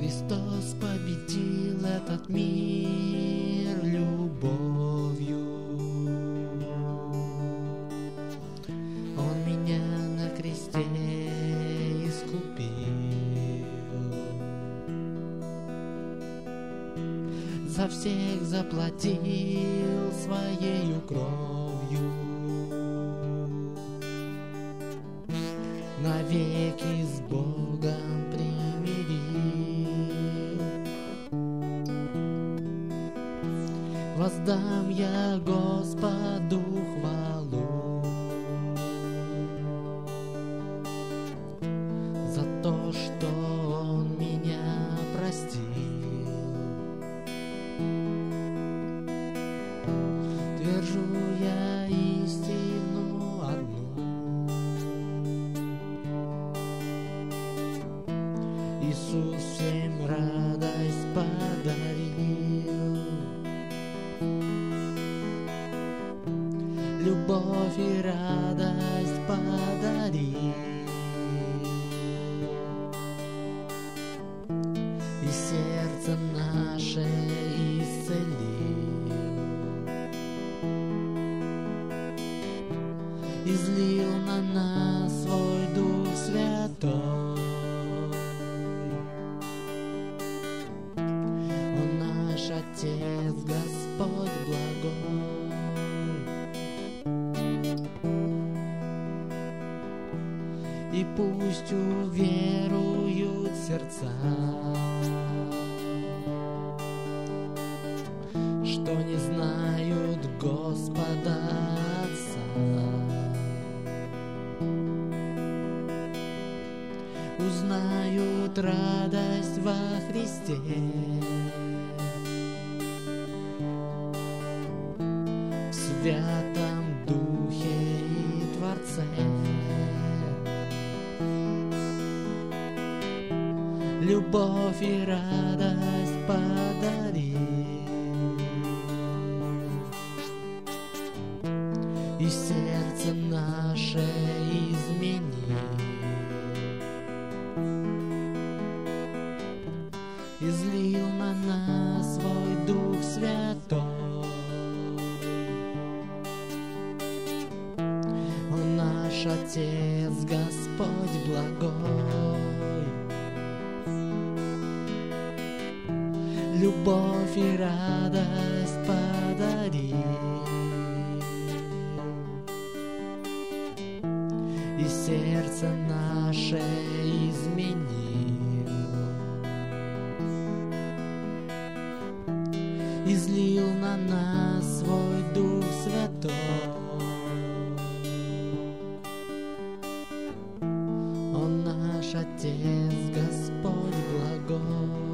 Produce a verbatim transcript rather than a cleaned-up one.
Христос победил этот мир любовью. Он меня на кресте искупил, за всех заплатил своею кровью, навеки с Богом примирил. Воздам я Господу хвалу за то, что Он меня простил. Твержу я истину одну: Иисус всем радость подарил, любовь и радость подарил, и сердце наше исцелил, излил на нас свой Дух Святой. Он наш Отец, Господь благой, и пусть уверуют сердца, что не знают Господа Отца. Узнают радость во Христе, в Святом Духе и Творце. Любовь и радость подарил, и сердце наше изменил, излил на нас свой Дух Святой. Он наш Отец, Господь благой, любовь и радость подарил, и сердце наше изменил, излил на нас свой Дух Святой. Он наш Отец, Господь благой,